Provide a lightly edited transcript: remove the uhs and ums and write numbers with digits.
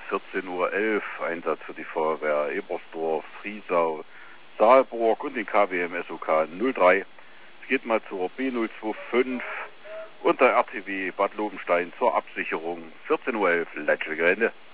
14:11 Uhr, Einsatz für die Feuerwehr Ebersdorf, Friesau, Saalburg und den KWM SOK 03. Es geht mal zur B025 und der RTW Bad Lobenstein zur Absicherung. 14:11 Uhr, letzte Gelände.